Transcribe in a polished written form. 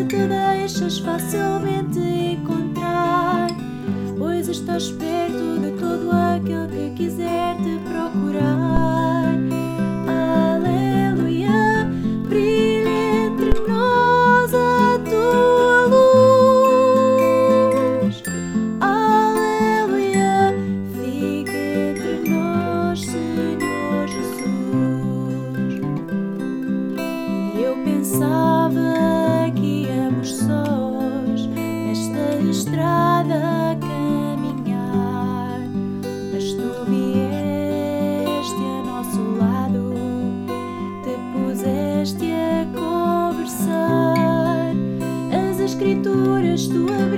te deixas facilmente encontrar, pois estás perto de todo aquele que quiser te procurar. Aleluia, brilha entre nós a tua luz. Aleluia, fica entre nós, Senhor Jesus. E eu pensava que íamos sós nesta estrada a caminhar, mas tu vieste a nosso lado, te puseste a conversar. As Escrituras, tua